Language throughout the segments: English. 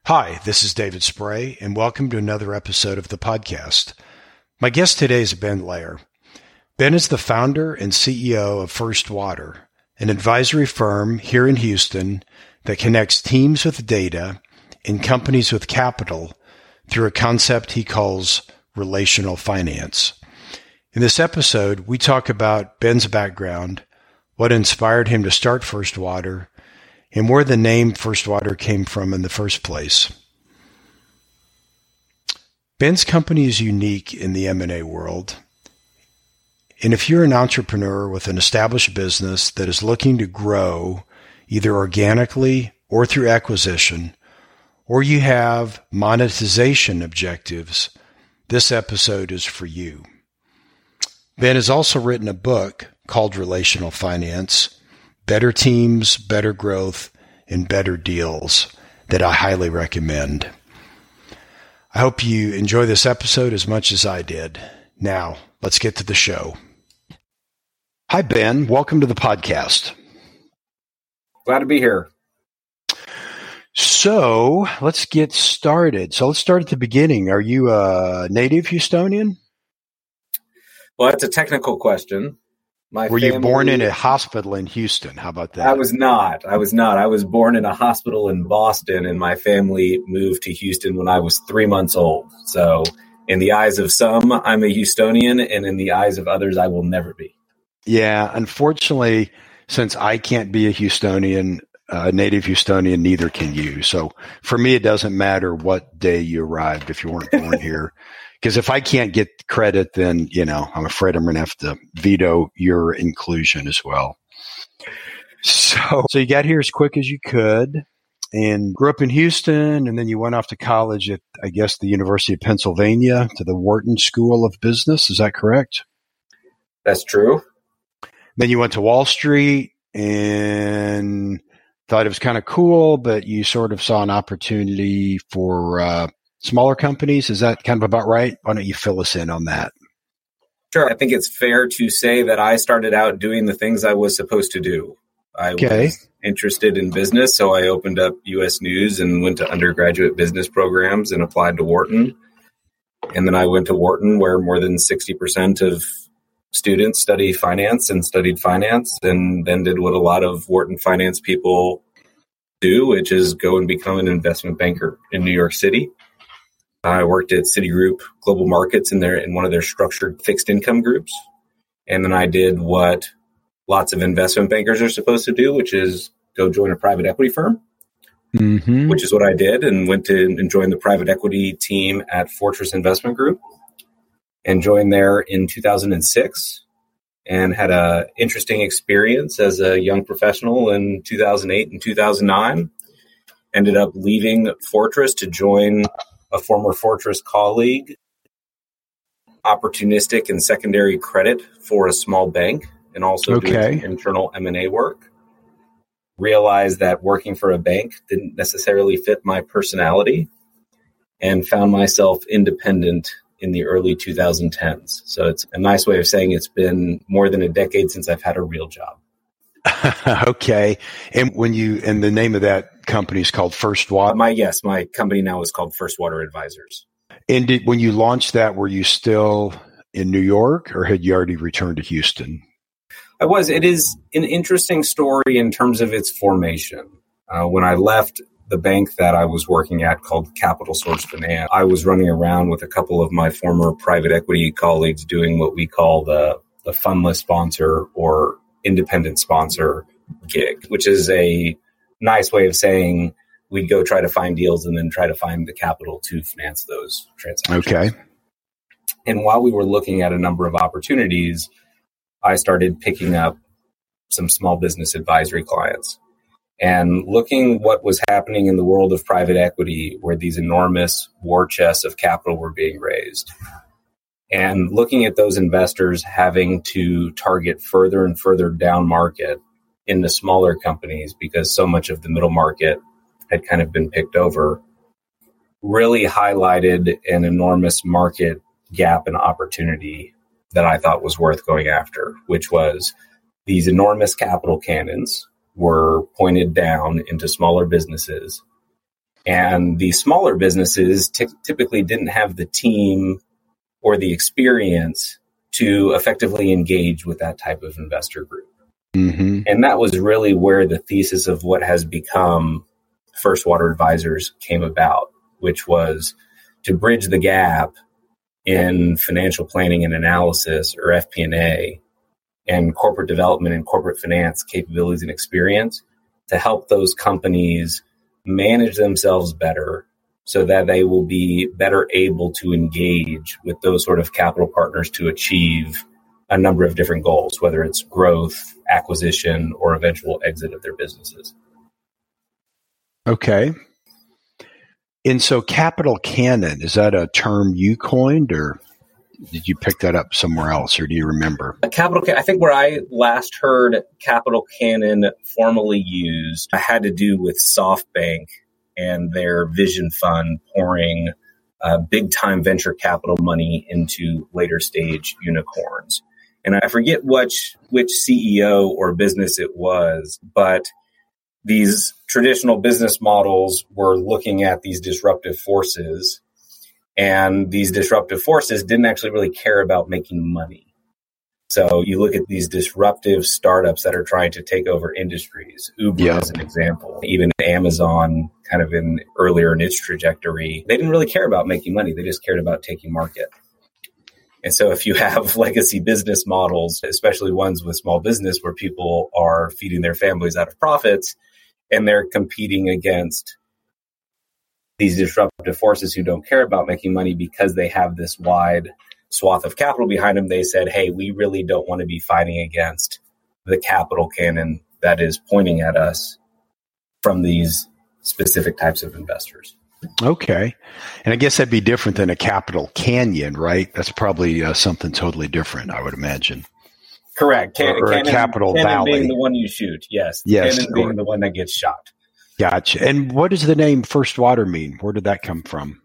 Hi, this is David Spray, and welcome to another episode of the podcast. My guest today is Ben Lair. Ben is the founder and CEO of First Water, an advisory firm here in Houston that connects teams with data and companies with capital through a concept he calls relational finance. In this episode, we talk about Ben's background, what inspired him to start First Water, and where the name First Water came from in the first place. Ben's company is unique in the M&A world. And if you're an entrepreneur with an established business that is looking to grow either organically or through acquisition, or you have monetization objectives, this episode is for you. Ben has also written a book called Relational Finance, Better Teams, Better Growth, and Better Deals that I highly recommend. I hope you enjoy this episode as much as I did. Now, let's get to the show. Hi, Ben. Welcome to the podcast. Glad to be here. So let's get started. Let's start at the beginning. Are you a native Houstonian? Well, that's a technical question. Were you born in a hospital in Houston? How about that? I was not. I was born in a hospital in Boston, and my family moved to Houston when I was 3 months old. So in the eyes of some, I'm a Houstonian, and in the eyes of others, I will never be. Yeah, unfortunately, since I can't be a Houstonian, a native Houstonian, neither can you. So for me, it doesn't matter what day you arrived if you weren't born here. Because if I can't get credit, then, I'm afraid I'm going to have to veto your inclusion as well. So you got here as quick as you could and grew up in Houston, and then you went off to college at, I guess, the University of Pennsylvania to the Wharton School of Business. Is that correct? That's true. Then you went to Wall Street and thought it was kind of cool, but you sort of saw an opportunity for smaller companies. Is that kind of about right? Why don't you fill us in on that? Sure. I think it's fair to say that I started out doing the things I was supposed to do. I was interested in business, so I opened up U.S. News and went to undergraduate business programs and applied to Wharton. And then I went to Wharton, where more than 60% of students study finance and studied finance, and then did what a lot of Wharton finance people do, which is go and become an investment banker in New York City. I worked at Citigroup Global Markets in one of their structured fixed income groups. And then I did what lots of investment bankers are supposed to do, which is go join a private equity firm, which is what I did, and went to and joined the private equity team at Fortress Investment Group and joined there in 2006 and had an interesting experience as a young professional in 2008 and 2009. Ended up leaving Fortress to join a former Fortress colleague, opportunistic and secondary credit for a small bank, and also doing internal M&A work. Realized that working for a bank didn't necessarily fit my personality, and found myself independent in the early 2010s. So it's a nice way of saying it's been more than a decade since I've had a real job. Okay. And the name of that company is called First Water? My company now is called First Water Advisors. And when you launched that, were you still in New York, or had you already returned to Houston? I was. It is an interesting story in terms of its formation. When I left the bank that I was working at called Capital Source Finance, I was running around with a couple of my former private equity colleagues doing what we call the fundless sponsor or independent sponsor gig, which is a nice way of saying we'd go try to find deals and then try to find the capital to finance those transactions. Okay. And while we were looking at a number of opportunities, I started picking up some small business advisory clients and looking what was happening in the world of private equity, where these enormous war chests of capital were being raised. And looking at those investors having to target further and further down market in the smaller companies because so much of the middle market had kind of been picked over, really highlighted an enormous market gap and opportunity that I thought was worth going after, which was these enormous capital cannons were pointed down into smaller businesses. And the smaller businesses typically didn't have the team or the experience to effectively engage with that type of investor group. Mm-hmm. And that was really where the thesis of what has become First Water Advisors came about, which was to bridge the gap in financial planning and analysis, or FP&A, and corporate development and corporate finance capabilities and experience to help those companies manage themselves better so that they will be better able to engage with those sort of capital partners to achieve a number of different goals, whether it's growth, acquisition, or eventual exit of their businesses. Okay. And so Capital Cannon, is that a term you coined, or did you pick that up somewhere else, or do you remember? I think where I last heard Capital Cannon formally used had to do with SoftBank and their vision fund pouring big time venture capital money into later stage unicorns. And I forget which CEO or business it was, but these traditional business models were looking at these disruptive forces, and these disruptive forces didn't actually really care about making money. So you look at these disruptive startups that are trying to take over industries, Uber as an example, even Amazon kind of earlier in its trajectory, they didn't really care about making money. They just cared about taking market. And so if you have legacy business models, especially ones with small business where people are feeding their families out of profits and they're competing against these disruptive forces who don't care about making money because they have this wide swath of capital behind them, they said, hey, we really don't want to be fighting against the capital cannon that is pointing at us from these specific types of investors. Okay. And I guess that'd be different than a capital canyon, right? That's probably something totally different, I would imagine. Correct. Or a capital valley. Being the one you shoot, yes. Yes. Cannon being the one that gets shot. Gotcha. And what does the name First Water mean? Where did that come from?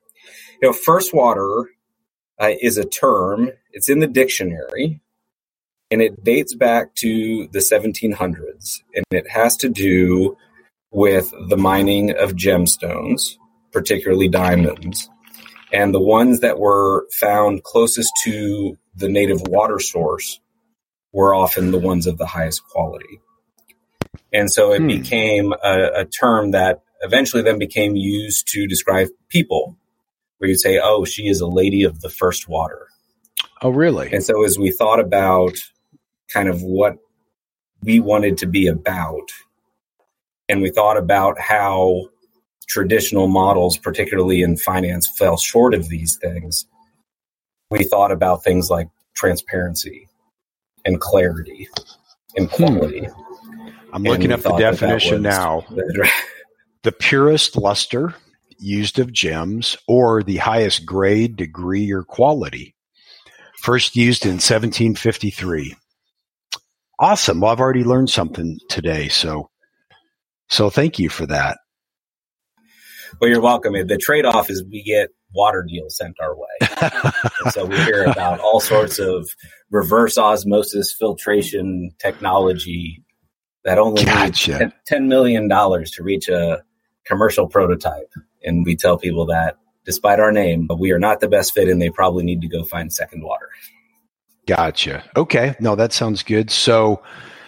First Water is a term. It's in the dictionary, and it dates back to the 1700s, and it has to do with the mining of gemstones, particularly diamonds, and the ones that were found closest to the native water source were often the ones of the highest quality. And so it became a term that eventually then became used to describe people, where you'd say, oh, she is a lady of the first water. Oh, really? And so as we thought about kind of what we wanted to be about, and we thought about how traditional models, particularly in finance, fell short of these things, we thought about things like transparency and clarity and quality. I'm looking up the definition now. The purest luster used of gems, or the highest grade, degree, or quality. First used in 1753. Awesome. Well, I've already learned something today, so thank you for that. Well, you're welcome. The trade-off is we get water deals sent our way. And so we hear about all sorts of reverse osmosis filtration technology that only needs $10 million to reach a commercial prototype. And we tell people that despite our name, we are not the best fit and they probably need to go find second water. Gotcha. Okay. No, that sounds good. So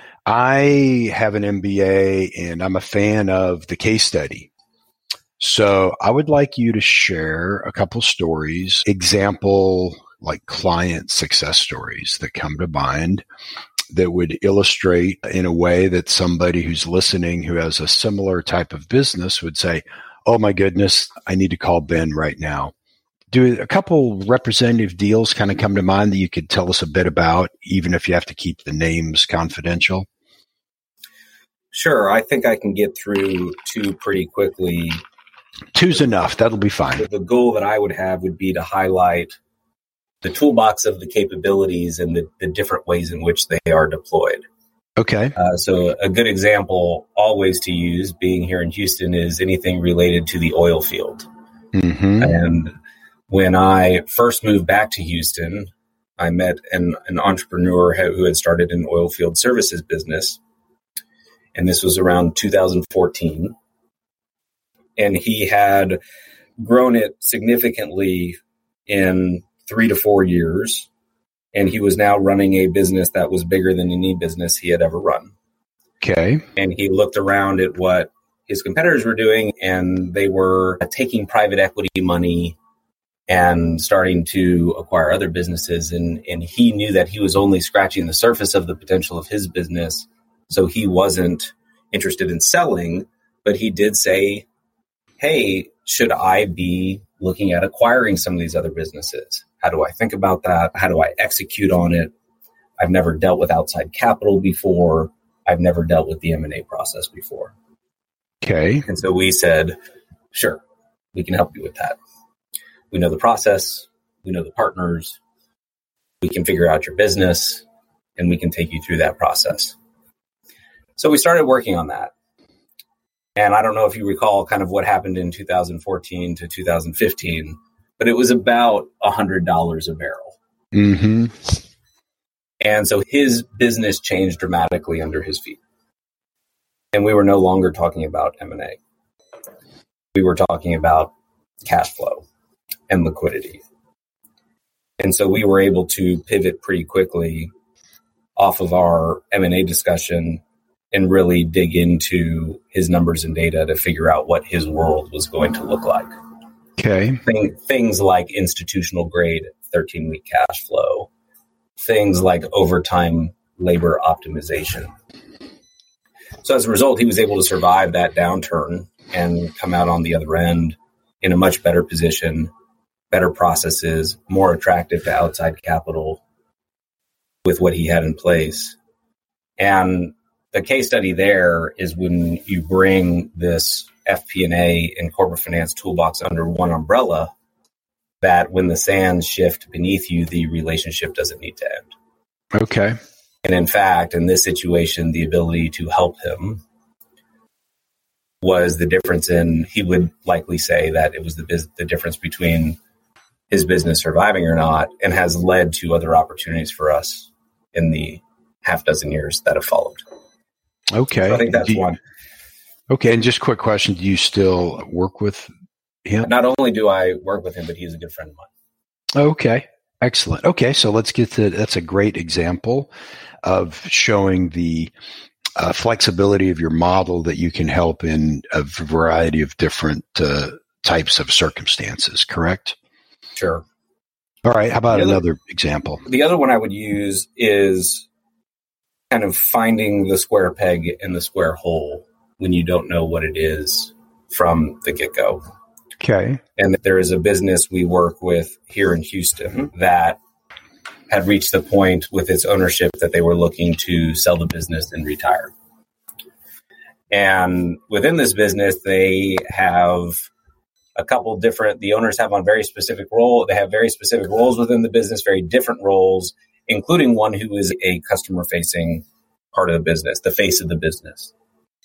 I have an MBA and I'm a fan of the case study. So I would like you to share a couple stories, example, like client success stories that come to mind that would illustrate in a way that somebody who's listening who has a similar type of business would say, oh my goodness, I need to call Ben right now. Do a couple representative deals kind of come to mind that you could tell us a bit about, even if you have to keep the names confidential? Sure. I think I can get through two pretty quickly. Two's enough. That'll be fine. The goal that I would have would be to highlight the toolbox of the capabilities and the different ways in which they are deployed. Okay. So a good example always to use, being here in Houston, is anything related to the oil field. Mm-hmm. And when I first moved back to Houston, I met an entrepreneur who had started an oil field services business. And this was around 2014. and he had grown it significantly in 3 to 4 years. And he was now running a business that was bigger than any business he had ever run. Okay. And he looked around at what his competitors were doing, and they were taking private equity money and starting to acquire other businesses. And he knew that he was only scratching the surface of the potential of his business. So he wasn't interested in selling, but he did say, hey, should I be looking at acquiring some of these other businesses? How do I think about that? How do I execute on it? I've never dealt with outside capital before. I've never dealt with the M&A process before. Okay. And so we said, sure, we can help you with that. We know the process. We know the partners. We can figure out your business, and we can take you through that process. So we started working on that. And I don't know if you recall kind of what happened in 2014 to 2015, but it was about $100 a barrel. Mm-hmm. And so his business changed dramatically under his feet. And we were no longer talking about M&A. We were talking about cash flow and liquidity. And so we were able to pivot pretty quickly off of our M&A discussion and really dig into his numbers and data to figure out what his world was going to look like. Okay. Things like institutional grade 13-week cash flow, things like overtime labor optimization. So as a result, he was able to survive that downturn and come out on the other end in a much better position, better processes, more attractive to outside capital with what he had in place. And the case study there is when you bring this FP&A and corporate finance toolbox under one umbrella, that when the sands shift beneath you, the relationship doesn't need to end. Okay. And in fact, in this situation, the ability to help him was the difference in, he would likely say that it was the difference between his business surviving or not, and has led to other opportunities for us in the half dozen years that have followed. Okay. So I think that's one. Okay. And just quick question. Do you still work with him? Not only do I work with him, but he's a good friend of mine. Okay. Excellent. Okay. So let's get to, that's a great example of showing the flexibility of your model that you can help in a variety of different types of circumstances, correct? Sure. All right. How about another example? The other one I would use is kind of finding the square peg in the square hole when you don't know what it is from the get-go. Okay. And there is a business we work with here in Houston that had reached the point with its ownership that they were looking to sell the business and retire. And within this business, they have a couple different, the owners have on very specific role. They have very specific roles within the business, very different roles, including one who is a customer-facing part of the business, the face of the business.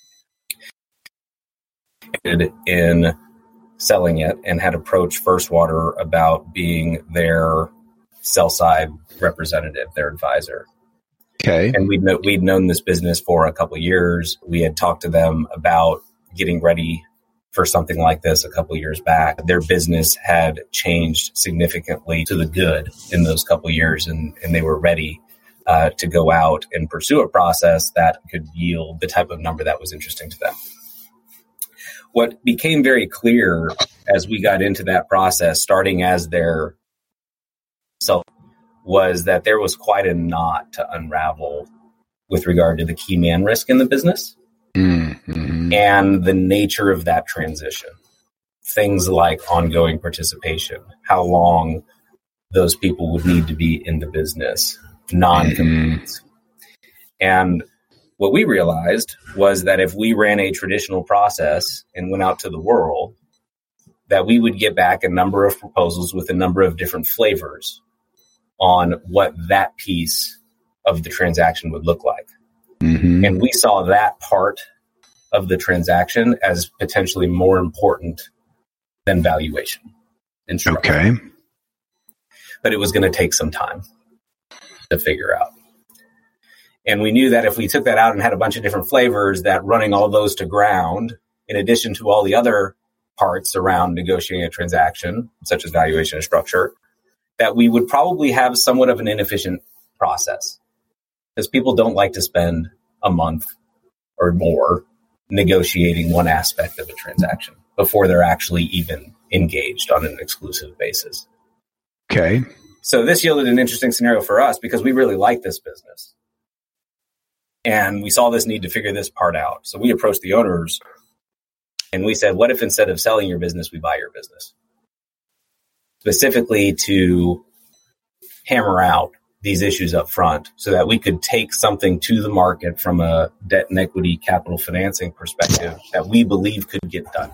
In selling it, and had approached First Water about being their sell-side representative, their advisor. Okay. And we'd known this business for a couple of years. We had talked to them about getting ready for something like this a couple of years back. Their business had changed significantly to the good in those couple of years, and they were ready to go out and pursue a process that could yield the type of number that was interesting to them. What became very clear as we got into that process, starting as their self, was that there was quite a knot to unravel with regard to the key man risk in the business. Mm-hmm. And the nature of that transition. Things like ongoing participation, how long those people would need to be in the business, non-competes. And what we realized was that if we ran a traditional process and went out to the world, that we would get back a number of proposals with a number of different flavors on what that piece of the transaction would look like. Mm-hmm. And we saw that part of the transaction as potentially more important than valuation. Okay. But it was going to take some time to figure out. And we knew that if we took that out and had a bunch of different flavors, that running all those to ground, in addition to all the other parts around negotiating a transaction, such as valuation and structure, that we would probably have somewhat of an inefficient process, because people don't like to spend a month or more negotiating one aspect of a transaction before they're actually even engaged on an exclusive basis. Okay. So this yielded an interesting scenario for us because we really like this business. And we saw this need to figure this part out. So we approached the owners and we said, what if instead of selling your business, we buy your business? Specifically to hammer out these issues up front so that we could take something to the market from a debt and equity capital financing perspective that we believe could get done.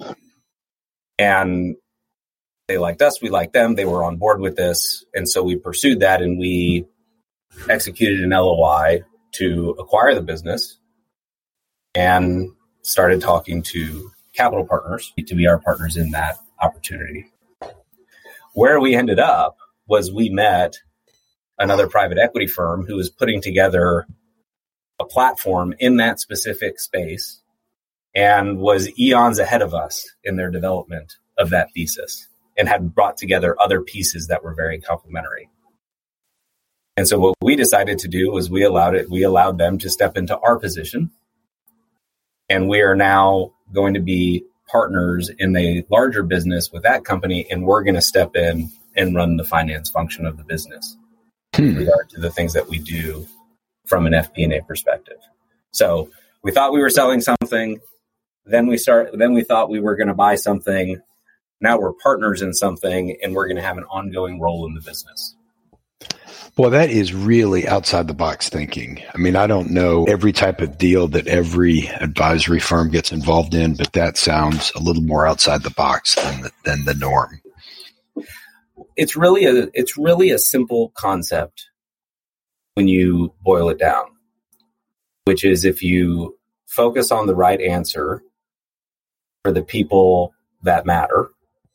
And they liked us, we liked them, they were on board with this. And so we pursued that and we executed an LOI to acquire the business and started talking to capital partners to be our partners in that opportunity. Where we ended up was we met another private equity firm who was putting together a platform in that specific space and was eons ahead of us in their development of that thesis and had brought together other pieces that were very complementary. And so what we decided to do was we allowed them to step into our position. And we are now going to be partners in a larger business with that company, and we're going to step in and run the finance function of the business with regard to the things that we do from an FP&A perspective. So we thought we were selling something, then we thought we were going to buy something. Now we're partners in something, and we're going to have an ongoing role in the business. Well, that is really outside the box thinking. I mean, I don't know every type of deal that every advisory firm gets involved in, but that sounds a little more outside the box than the norm. It's really a simple concept when you boil it down, which is if you focus on the right answer for the people that matter,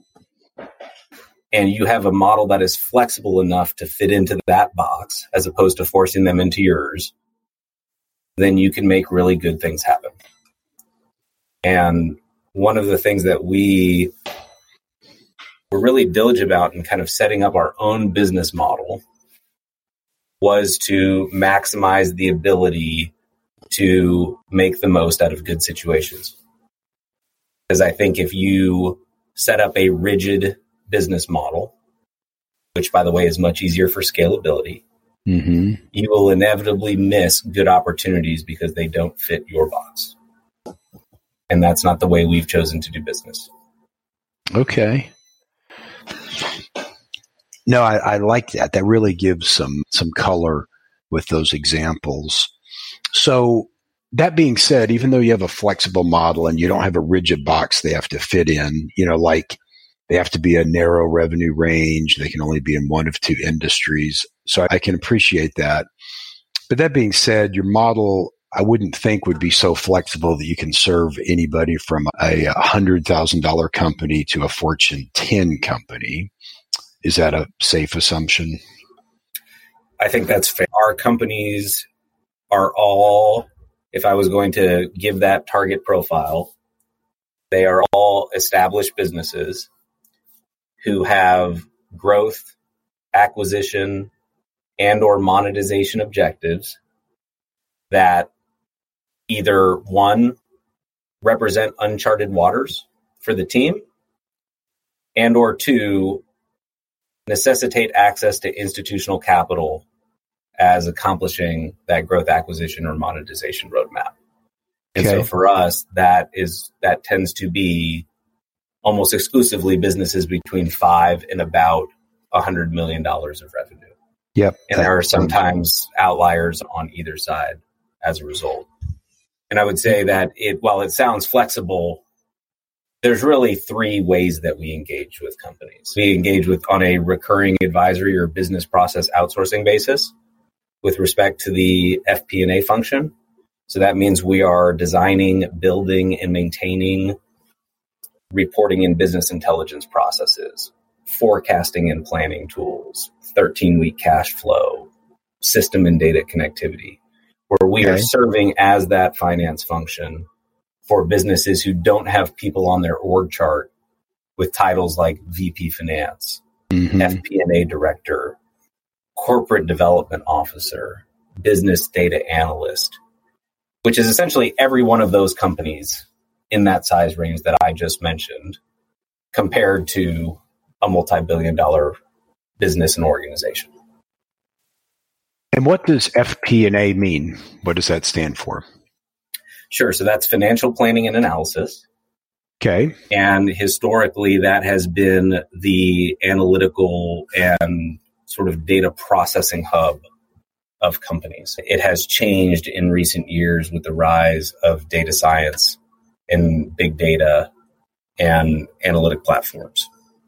and you have a model that is flexible enough to fit into that box as opposed to forcing them into yours, then you can make really good things happen. And one of the things that we were really diligent about in kind of setting up our own business model was to maximize the ability to make the most out of good situations. Because I think if you set up a rigid business model, which by the way is much easier for scalability, you will inevitably miss good opportunities because they don't fit your box. And that's not the way we've chosen to do business. Okay. No, I like that. That really gives some color with those examples. So that being said, even though you have a flexible model and you don't have a rigid box they have to fit in, like they have to be a narrow revenue range. They can only be in one of two industries. So I can appreciate that. But that being said, your model, I wouldn't think would be so flexible that you can serve anybody from a $100,000 company to a Fortune 10 company. Is that a safe assumption? I think that's fair. Our companies are all, if I was going to give that target profile, they are all established businesses who have growth, acquisition, and or monetization objectives that either one, represent uncharted waters for the team, and or two, necessitate access to institutional capital as accomplishing that growth, acquisition, or monetization roadmap. And so for us, that tends to be almost exclusively businesses between 5 and about $100 million of revenue. Yep. And there are sometimes outliers on either side as a result. And I would say that while it sounds flexible, there's really 3 ways that we engage with companies. We engage on a recurring advisory or business process outsourcing basis with respect to the FP&A function. So that means we are designing, building, and maintaining reporting and business intelligence processes, forecasting and planning tools, 13-week cash flow, system and data connectivity, where we are serving as that finance function for businesses who don't have people on their org chart with titles like VP Finance, FP&A Director, Corporate Development Officer, Business Data Analyst, which is essentially every one of those companies in that size range that I just mentioned, compared to a multi-billion-dollar business and organization. And what does FP&A mean? What does that stand for? Sure. So that's financial planning and analysis. Okay. And historically, that has been the analytical and sort of data processing hub of companies. It has changed in recent years with the rise of data science and big data and analytic platforms.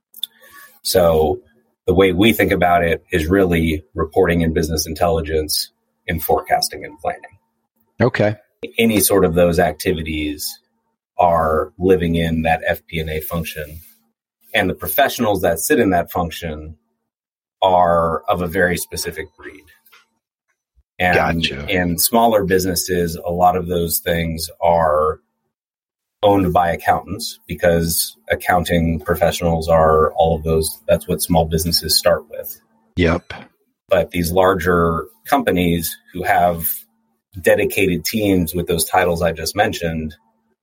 So the way we think about it is really reporting and business intelligence and forecasting and planning. Okay. Any sort of those activities are living in that FP&A function. And the professionals that sit in that function are of a very specific breed. And Gotcha. in smaller businesses, a lot of those things are owned by accountants because accounting professionals are all of those. That's what small businesses start with. Yep. But these larger companies who have dedicated teams with those titles I just mentioned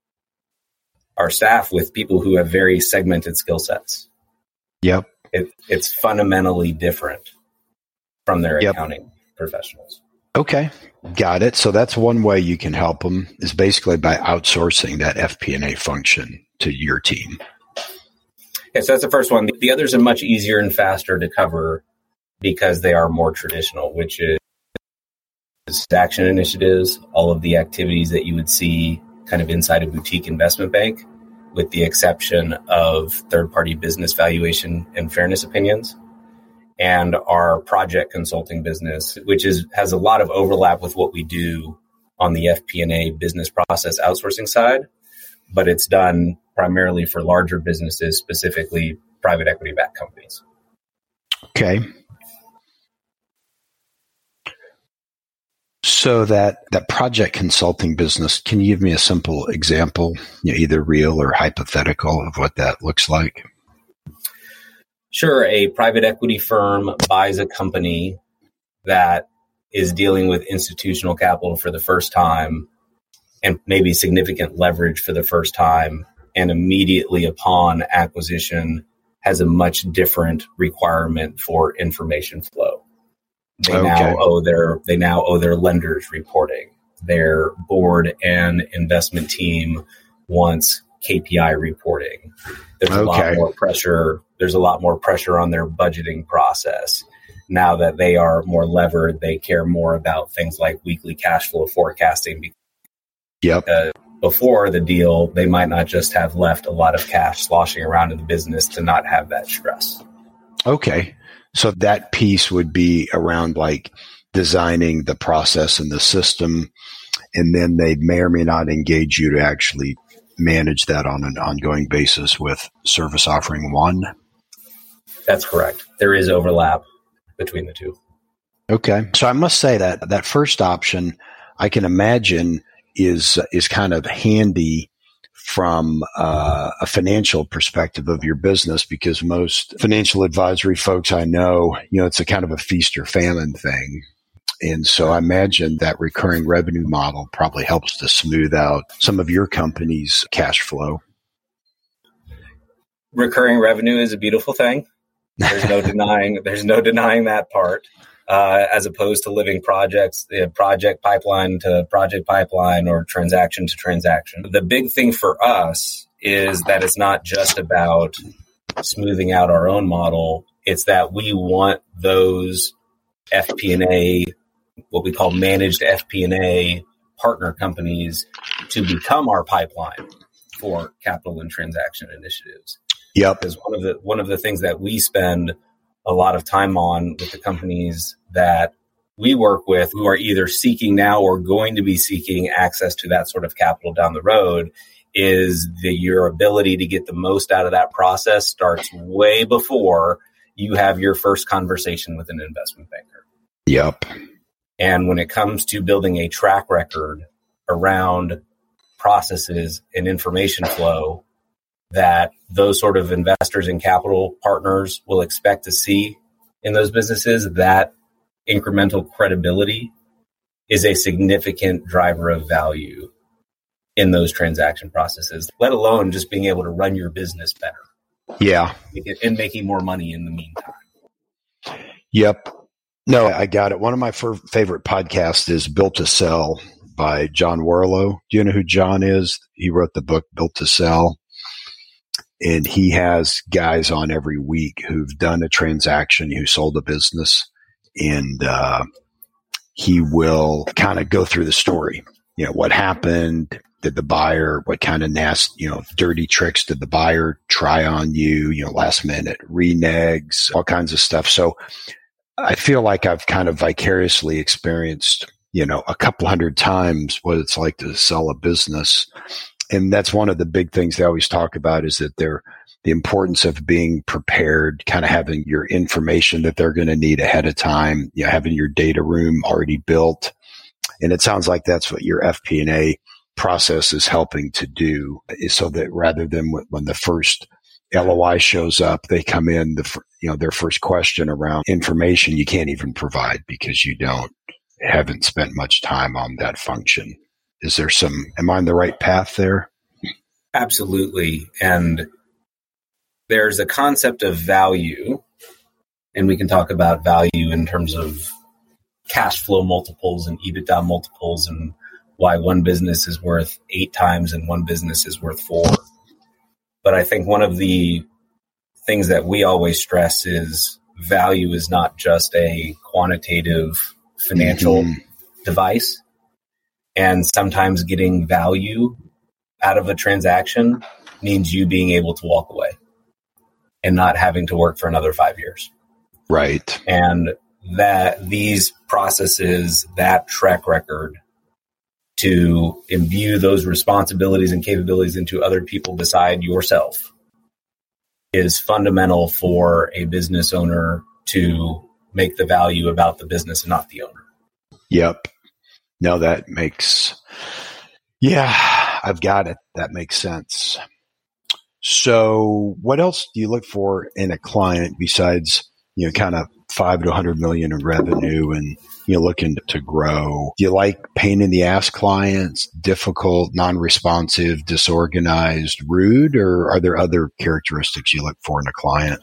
are staffed with people who have very segmented skill sets. Yep. It's fundamentally different from their accounting professionals. Okay. Got it. So that's one way you can help them is basically by outsourcing that FP&A function to your team. Okay, so that's the first one. The others are much easier and faster to cover because they are more traditional, which is action initiatives, all of the activities that you would see kind of inside a boutique investment bank, with the exception of third-party business valuation and fairness opinions, and our project consulting business, which has a lot of overlap with what we do on the FP&A business process outsourcing side, but it's done primarily for larger businesses, specifically private equity-backed companies. Okay. So that project consulting business, can you give me a simple example, either real or hypothetical, of what that looks like? Sure. A private equity firm buys a company that is dealing with institutional capital for the first time and maybe significant leverage for the first time, and immediately upon acquisition has a much different requirement for information flow. They now owe their lenders reporting. Their board and investment team wants KPI reporting. There's a lot more pressure. There's a lot more pressure on their budgeting process. Now that they are more levered, they care more about things like weekly cash flow forecasting. Yep. Before the deal, they might not just have left a lot of cash sloshing around in the business to not have that stress. Okay. So that piece would be around like designing the process and the system, and then they may or may not engage you to actually manage that on an ongoing basis with service offering one. That's correct. There is overlap between the two. Okay. So I must say that first option, I can imagine is kind of handy from a financial perspective of your business, because most financial advisory folks I know, it's a kind of a feast or famine thing. And so I imagine that recurring revenue model probably helps to smooth out some of your company's cash flow. Recurring revenue is a beautiful thing. There's no denying that part. As opposed to living projects, project pipeline to project pipeline or transaction to transaction. The big thing for us is that it's not just about smoothing out our own model. It's that we want those FP&A, what we call managed FP&A partner companies, to become our pipeline for capital and transaction initiatives. Yep. Because one of the things that we spend a lot of time on with the companies that we work with, who are either seeking now or going to be seeking access to that sort of capital down the road, is your ability to get the most out of that process starts way before you have your first conversation with an investment banker. Yep. And when it comes to building a track record around processes and information flow that those sort of investors and capital partners will expect to see in those businesses, that incremental credibility is a significant driver of value in those transaction processes, let alone just being able to run your business better. Yeah. And making more money in the meantime. Yep. No, I got it. One of my favorite podcasts is Built to Sell by John Warrillow. Do you know who John is? He wrote the book Built to Sell. And he has guys on every week who've done a transaction, who sold a business, and he will kind of go through the story. You know, what happened? Did the buyer, what kind of nasty, dirty tricks did the buyer try on you? Last minute renegs, all kinds of stuff. So I feel like I've kind of vicariously experienced, a couple hundred times what it's like to sell a business. And that's one of the big things they always talk about, is that the importance of being prepared, kind of having your information that they're going to need ahead of time, having your data room already built. And it sounds like that's what your FP&A process is helping to do, is so that rather than when the first LOI shows up, they come in, their first question around information you can't even provide because you haven't spent much time on that function. Am I on the right path there? Absolutely. And there's a concept of value, and we can talk about value in terms of cash flow multiples and EBITDA multiples, and why one business is worth 8 times and one business is worth 4. But I think one of the things that we always stress is value is not just a quantitative financial device. And sometimes getting value out of a transaction means you being able to walk away and not having to work for another 5 years. Right. And that these processes, that track record to imbue those responsibilities and capabilities into other people beside yourself is fundamental for a business owner to make the value about the business and not the owner. Yep. No, that makes, I've got it. That makes sense. So what else do you look for in a client besides, kind of 5 to 100 million in revenue and, looking to grow? Do you like pain in the ass clients, difficult, non-responsive, disorganized, rude, or are there other characteristics you look for in a client?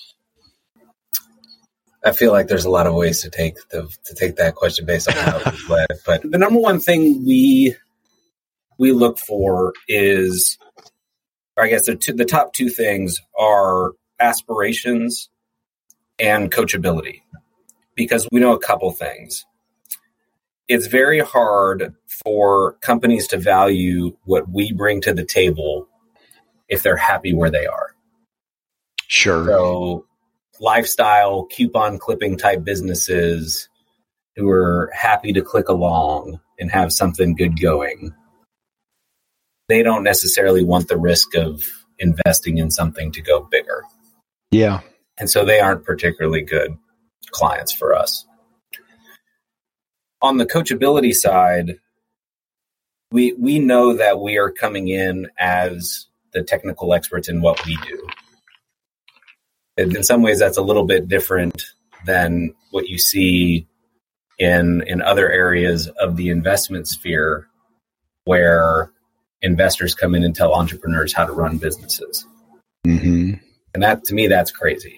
I feel like there's a lot of ways to take that question based on how it was led. But the number one thing we look for is, or I guess the top 2 things are aspirations and coachability, because we know a couple things. It's very hard for companies to value what we bring to the table if they're happy where they are. Sure. So lifestyle, coupon clipping type businesses who are happy to click along and have something good going, they don't necessarily want the risk of investing in something to go bigger. Yeah. And so they aren't particularly good clients for us. On the coachability side, we know that we are coming in as the technical experts in what we do. And in some ways, that's a little bit different than what you see in other areas of the investment sphere, where investors come in and tell entrepreneurs how to run businesses. Mm-hmm. And that, to me, that's crazy.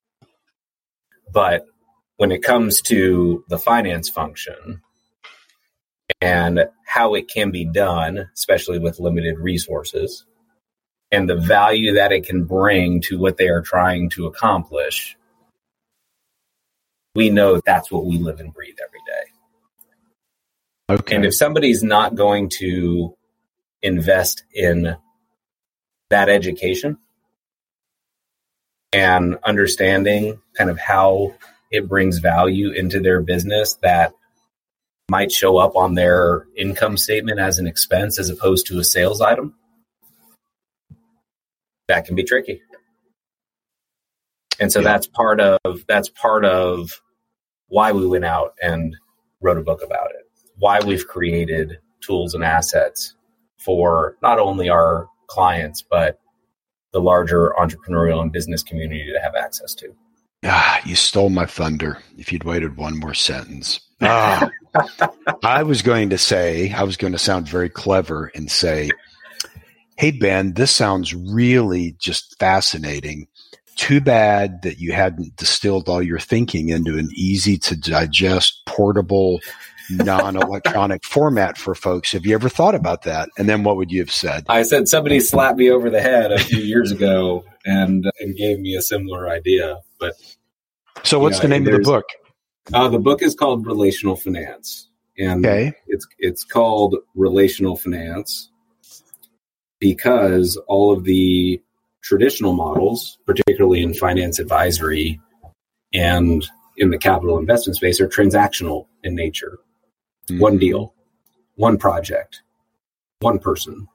But when it comes to the finance function and how it can be done, especially with limited resources, and the value that it can bring to what they are trying to accomplish, we know that's what we live and breathe every day. Okay. And if somebody's not going to invest in that education and understanding kind of how it brings value into their business that might show up on their income statement as an expense as opposed to a sales item, that can be tricky. And so that's part of why we went out and wrote a book about it, why we've created tools and assets for not only our clients, but the larger entrepreneurial and business community to have access to. You stole my thunder. If you'd waited one more sentence. I was going to sound very clever and say, hey, Ben, this sounds really just fascinating. Too bad that you hadn't distilled all your thinking into an easy to digest, portable, non-electronic format for folks. Have you ever thought about that? And then what would you have said? I said somebody slapped me over the head a few years ago and gave me a similar idea. But so what's the name of the book? The book is called Relational Finance. And it's called Relational Finance because all of the traditional models, particularly in finance advisory and in the capital investment space, are transactional in nature. Mm-hmm. One deal, one project, one person.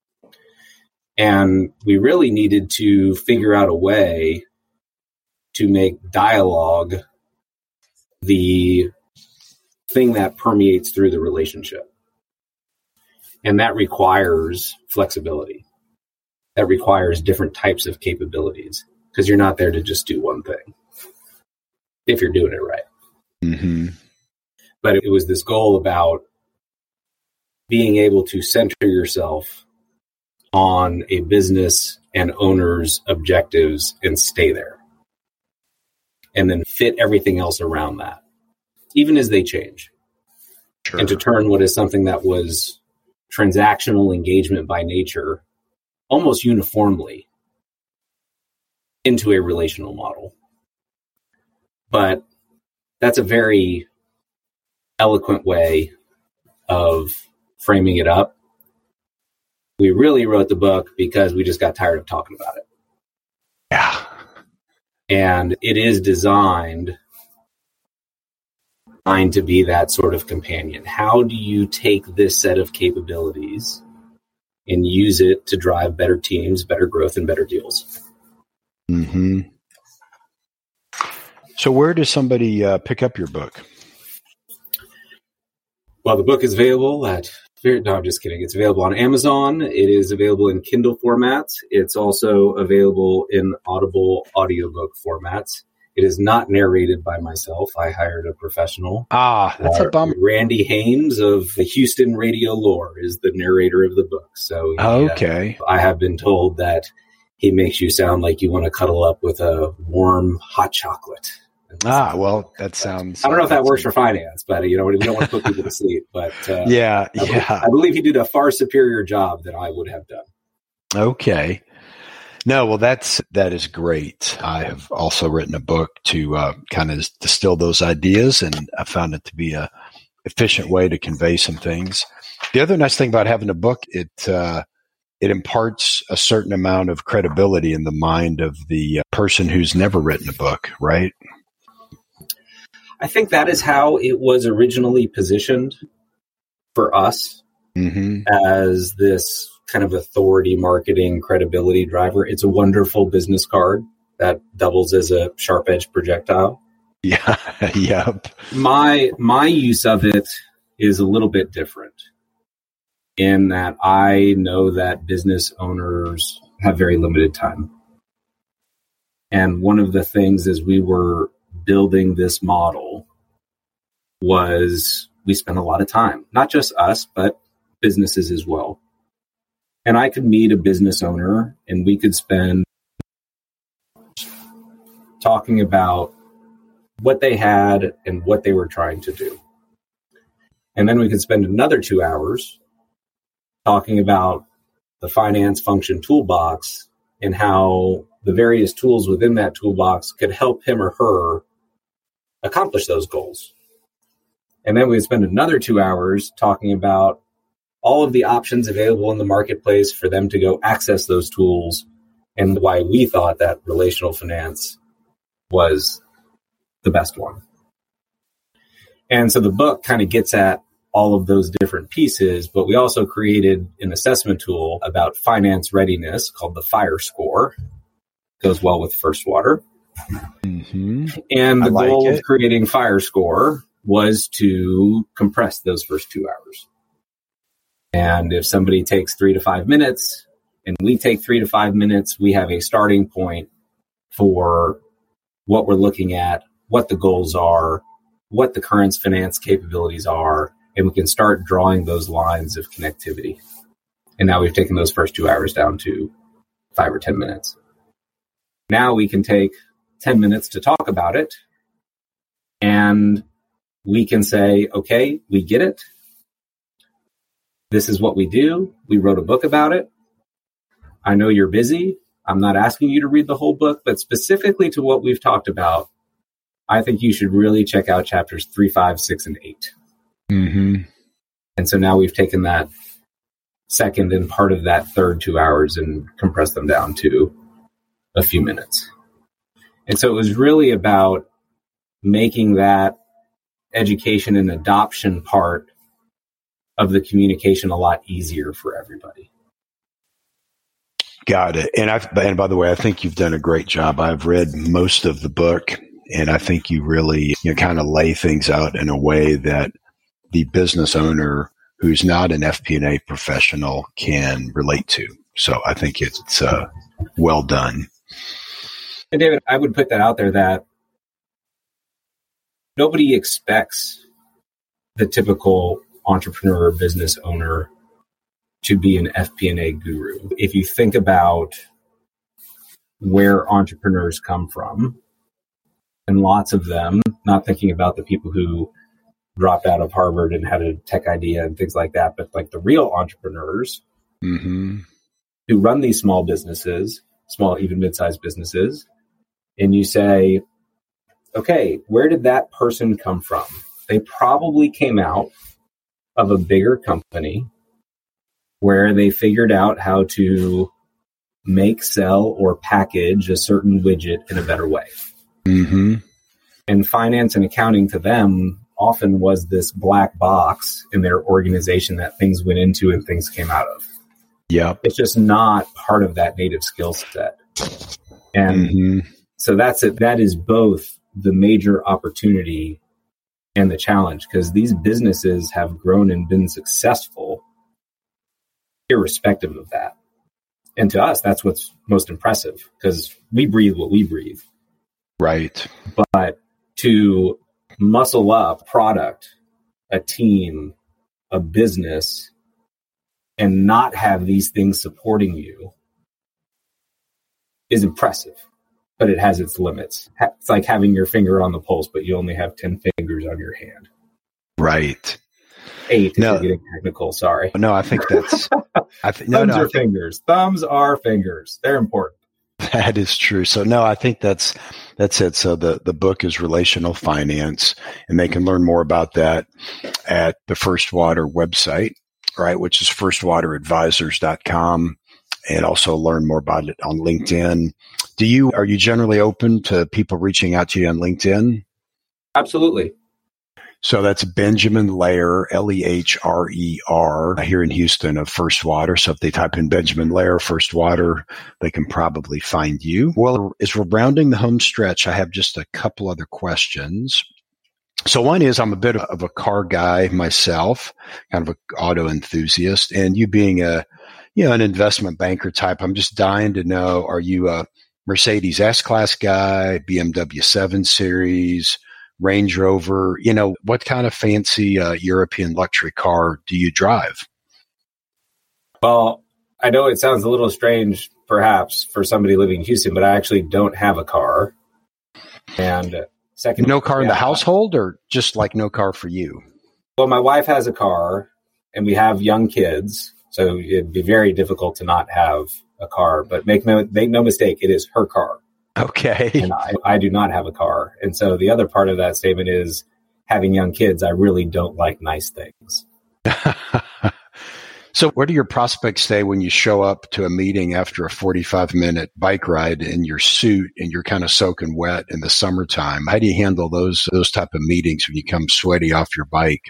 And we really needed to figure out a way to make dialogue the thing that permeates through the relationship. And that requires flexibility. That requires different types of capabilities because you're not there to just do one thing if you're doing it right. Mm-hmm. But it was this goal about being able to center yourself on a business and owner's objectives and stay there. And then fit everything else around that, even as they change. Sure. And to turn what is something that was transactional engagement by nature almost uniformly into a relational model. But that's a very eloquent way of framing it up. We really wrote the book because we just got tired of talking about it. Yeah. And it is designed to be that sort of companion. How do you take this set of capabilities and use it to drive better teams, better growth, and better deals? Mm-hmm. So where does somebody pick up your book? Well, the book is available no, I'm just kidding. It's available on Amazon. It is available in Kindle formats. It's also available in Audible audiobook formats. It is not narrated by myself. I hired a professional. That's a bummer. Randy Haynes of the Houston Radio Lore is the narrator of the book. So okay. I have been told that he makes you sound like you want to cuddle up with a warm hot chocolate. Well, that sounds... I don't know if that works for finance, but we don't want to put people to sleep. But I believe he did a far superior job than I would have done. Okay. No, well, that is great. I have also written a book to kind of distill those ideas, and I found it to be a efficient way to convey some things. The other nice thing about having a book, it imparts a certain amount of credibility in the mind of the person who's never written a book, right? I think that is how it was originally positioned for us as this kind of authority marketing credibility driver. It's a wonderful business card that doubles as a sharp edge projectile. Yeah. Yep. My use of it is a little bit different in that I know that business owners have very limited time. And one of the things as we were building this model was we spent a lot of time, not just us, but businesses as well. And I could meet a business owner and we could spend talking about what they had and what they were trying to do. And then we could spend another 2 hours talking about the finance function toolbox and how the various tools within that toolbox could help him or her accomplish those goals. And then we'd spend another 2 hours talking about all of the options available in the marketplace for them to go access those tools and why we thought that relational finance was the best one. And so the book kind of gets at all of those different pieces, but we also created an assessment tool about finance readiness called the FIRE score. Goes well with First Water. Mm-hmm. And the goal of creating FIRE score was to compress those first 2 hours. And if somebody takes 3 to 5 minutes and we take 3 to 5 minutes, we have a starting point for what we're looking at, what the goals are, what the current finance capabilities are, and we can start drawing those lines of connectivity. And now we've taken those first 2 hours down to 5 or 10 minutes. Now we can take 10 minutes to talk about it, and we can say, okay, we get it. This is what we do. We wrote a book about it. I know you're busy. I'm not asking you to read the whole book, but specifically to what we've talked about, I think you should really check out chapters 3, 5, 6, and 8. Mm-hmm. And so now we've taken that second and part of that third 2 hours and compressed them down to a few minutes. And so it was really about making that education and adoption part of the communication a lot easier for everybody. Got it. And by the way, I think you've done a great job. I've read most of the book, and I think you really kind of lay things out in a way that the business owner who's not an FP&A professional can relate to. So I think it's well done. And David, I would put that out there that nobody expects the typical entrepreneur or business owner to be an FP&A guru. If you think about where entrepreneurs come from, and lots of them, not thinking about the people who dropped out of Harvard and had a tech idea and things like that, but like the real entrepreneurs mm-hmm. who run these small businesses, small, even mid-sized businesses, and you say, okay, where did that person come from? They probably came out of a bigger company where they figured out how to make, sell, or package a certain widget in a better way. Mm-hmm. And finance and accounting to them often was this black box in their organization that things went into and things came out of. Yeah, it's just not part of that native skill set. And mm-hmm. so that's it. That is both the major opportunity and the challenge, because these businesses have grown and been successful irrespective of that. And to us, that's what's most impressive, because we breathe what we breathe. Right. But to muscle up product, a team, a business, and not have these things supporting you is impressive, but it has its limits. It's like having your finger on the pulse, but you only have 10 fingers on your hand. Right. 8 if you're getting technical, sorry. No, I think that's... Thumbs are fingers. Thumbs are fingers. They're important. That is true. So no, I think that's it. So the book is Relational Finance, and they can learn more about that at the First Water website, right, which is firstwateradvisors.com, and also learn more about it on LinkedIn. Are you generally open to people reaching out to you on LinkedIn? Absolutely. So that's Benjamin Leher, Lehrer, here in Houston of First Water. So if they type in Benjamin Leher, First Water, they can probably find you. Well, as we're rounding the home stretch, I have just a couple other questions. So one is, I'm a bit of a car guy myself, kind of an auto enthusiast, and you being an investment banker type, I'm just dying to know, are you a Mercedes S-Class guy, BMW 7 Series, Range Rover, what kind of fancy European luxury car do you drive? Well, I know it sounds a little strange, perhaps, for somebody living in Houston, but I actually don't have a car. And second, no car in the household, or just like no car for you? Well, my wife has a car, and we have young kids, so it'd be very difficult to not have a car. But make no mistake, it is her car. Okay. And I do not have a car. And so the other part of that statement is, having young kids, I really don't like nice things. So where do your prospects stay when you show up to a meeting after a 45-minute bike ride in your suit and you're kind of soaking wet in the summertime? How do you handle those type of meetings when you come sweaty off your bike?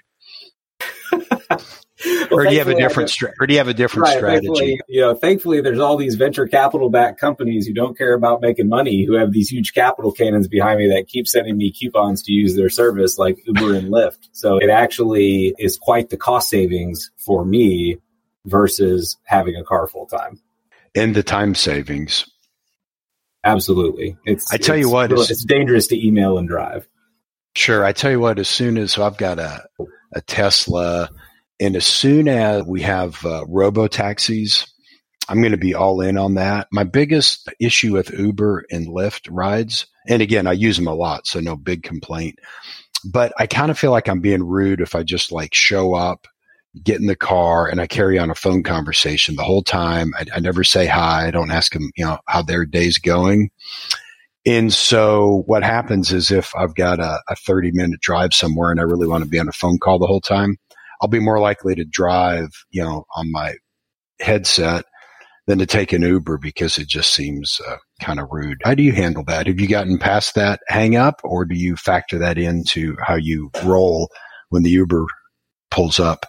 Or do you have a different strategy? Thankfully, there's all these venture capital-backed companies who don't care about making money, who have these huge capital cannons behind me that keep sending me coupons to use their service, like Uber and Lyft. So it actually is quite the cost savings for me versus having a car full time. And the time savings. Absolutely. I tell you what, it's dangerous to email and drive. Sure. I tell you what, so I've got a Tesla, and as soon as we have robo-taxis, I'm going to be all in on that. My biggest issue with Uber and Lyft rides, and again, I use them a lot, so no big complaint, but I kind of feel like I'm being rude if I just like show up, get in the car, and I carry on a phone conversation the whole time. I never say hi. I don't ask them, how their day's going. And so what happens is if I've got a 30-minute drive somewhere and I really want to be on a phone call the whole time, I'll be more likely to drive, on my headset than to take an Uber because it just seems kind of rude. How do you handle that? Have you gotten past that hang up, or do you factor that into how you roll when the Uber pulls up?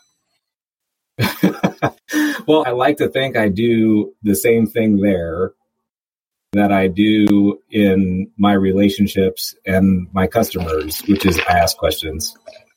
Well, I like to think I do the same thing there that I do in my relationships and my customers, which is I ask questions.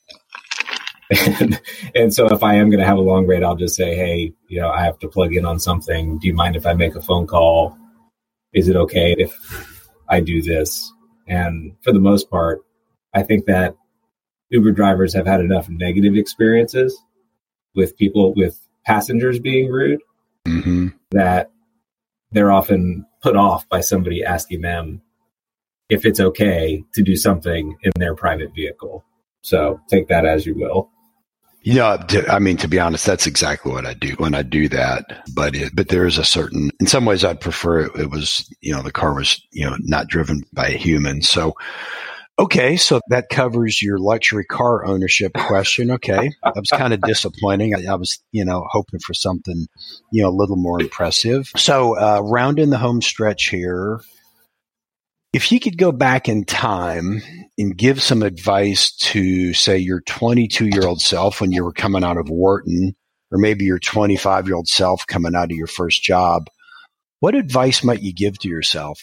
And so if I am going to have a long ride, I'll just say, hey, I have to plug in on something. Do you mind if I make a phone call? Is it okay if I do this? And for the most part, I think that Uber drivers have had enough negative experiences with passengers being rude, that they're often put off by somebody asking them if it's okay to do something in their private vehicle. So take that as you will. To be honest, that's exactly what I do when I do that. But there is in some ways I'd prefer it was, the car was, not driven by a human. So, okay. So that covers your luxury car ownership question. Okay. That was kind of disappointing. I was, hoping for something, a little more impressive. So, rounding the home stretch here. If you could go back in time and give some advice to, say, your 22-year-old self when you were coming out of Wharton, or maybe your 25-year-old self coming out of your first job, what advice might you give to yourself?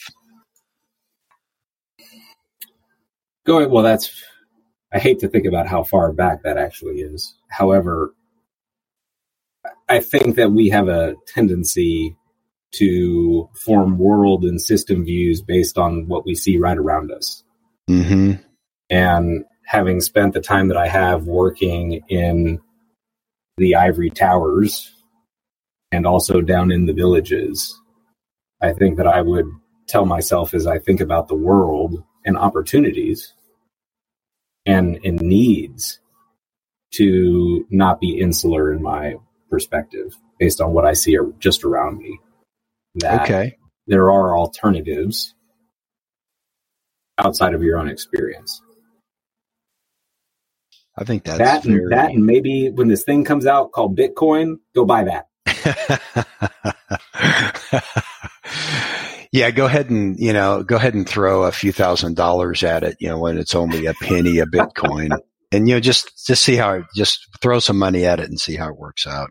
I hate to think about how far back that actually is. However, I think that we have a tendency to form world and system views based on what we see right around us. Mm-hmm. And having spent the time that I have working in the ivory towers and also down in the villages, I think that I would tell myself as I think about the world and opportunities and needs to not be insular in my perspective based on what I see just around me. That there are alternatives outside of your own experience. I think that and maybe when this thing comes out called Bitcoin, go buy that. Yeah, go ahead and throw a few $1,000s at it, when it's only a penny a Bitcoin, and just see just throw some money at it and see how it works out.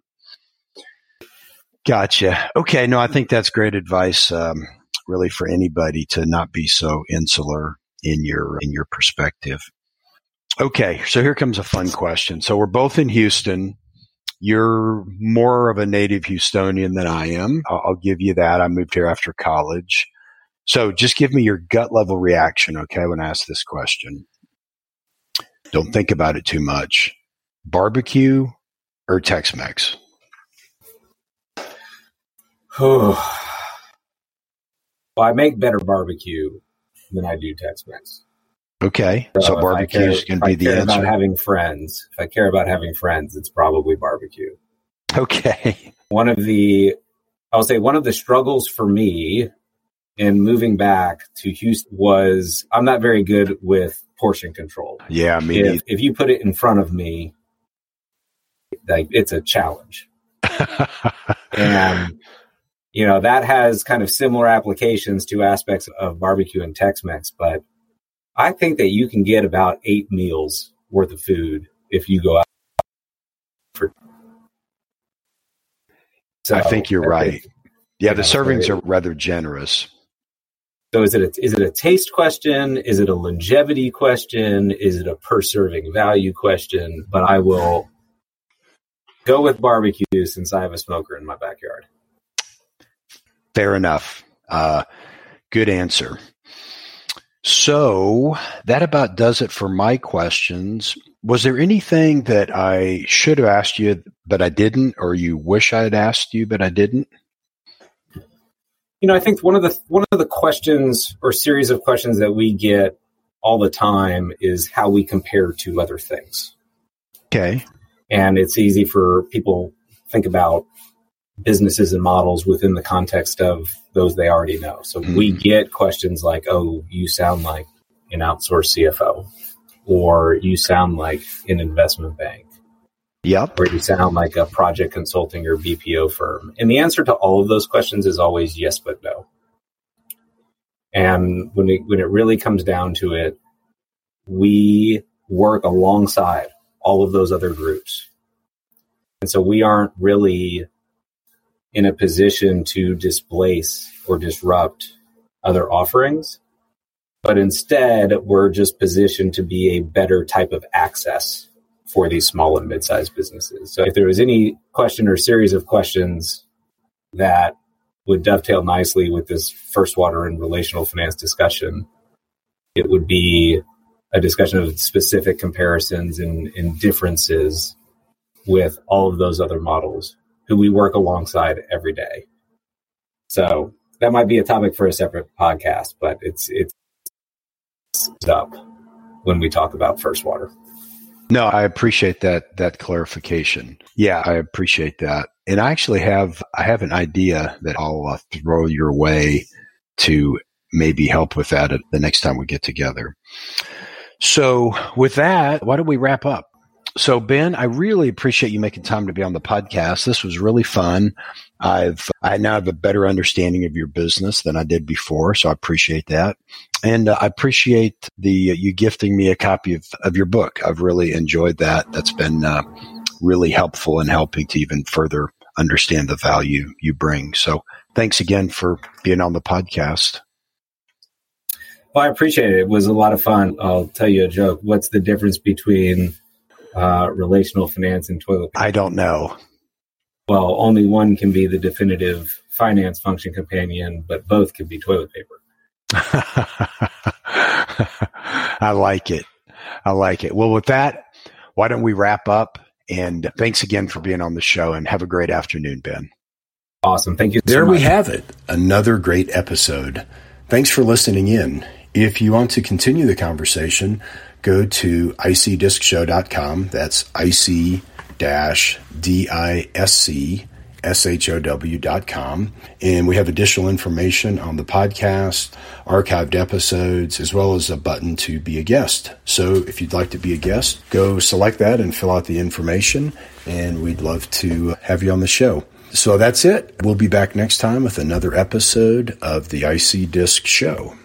Gotcha. Okay. No, I think that's great advice, really, for anybody to not be so insular in your perspective. Okay. So here comes a fun question. So we're both in Houston. You're more of a native Houstonian than I am. I'll give you that. I moved here after college. So just give me your gut level reaction, okay, when I ask this question. Don't think about it too much. Barbecue or Tex-Mex? Well, I make better barbecue than I do Tex-Mex. Okay, so barbecue is going to be the answer. If I care about having friends, it's probably barbecue. Okay. One of the struggles for me in moving back to Houston was I'm not very good with portion control. Yeah, if you put it in front of me, like it's a challenge. And that has kind of similar applications to aspects of barbecue and Tex-Mex, but I think that you can get about 8 meals worth of food if you go out. I think you're right. Yeah, the servings are rather generous. So is it a taste question? Is it a longevity question? Is it a per serving value question? But I will Go with barbecue since I have a smoker in my backyard. Fair enough. Good answer. So that about does it for my questions. Was there anything that I should have asked you but I didn't, or you wish I had asked you but I didn't? I think one of the questions or series of questions that we get all the time is how we compare to other things. Okay. And it's easy for people to think about businesses and models within the context of those they already know. So we get questions like, oh, you sound like an outsourced CFO, or you sound like an investment bank. Yep. Or you sound like a project consulting or BPO firm. And the answer to all of those questions is always yes, but no. And when it really comes down to it, we work alongside all of those other groups. And so we aren't really in a position to displace or disrupt other offerings, but instead we're just positioned to be a better type of access for these small and mid-sized businesses. So if there was any question or series of questions that would dovetail nicely with this First Water and relational finance discussion, it would be a discussion of specific comparisons and differences with all of those other models who we work alongside every day. So that might be a topic for a separate podcast, but it's up when we talk about First Water. No, I appreciate that clarification. Yeah, I appreciate that. And I actually have an idea that I'll throw your way to maybe help with that the next time we get together. So with that, why don't we wrap up? So Ben, I really appreciate you making time to be on the podcast. This was really fun. I now have a better understanding of your business than I did before, so I appreciate that. And I appreciate you gifting me a copy of your book. I've really enjoyed that. That's been really helpful in helping to even further understand the value you bring. So thanks again for being on the podcast. Well, I appreciate it. It was a lot of fun. I'll tell you a joke. What's the difference between relational finance and toilet paper? I don't know. Well, only one can be the definitive finance function companion, but both can be toilet paper. I like it. Well, with that, why don't we wrap up? And thanks again for being on the show, and have a great afternoon, Ben. Awesome. Thank you so much. There we have it. Another great episode. Thanks for listening in. If you want to continue the conversation, go to icdiscshow.com. That's IC-DISCSHOW.com. And we have additional information on the podcast, archived episodes, as well as a button to be a guest. So if you'd like to be a guest, go select that and fill out the information, and we'd love to have you on the show. So that's it. We'll be back next time with another episode of the IC Disc Show.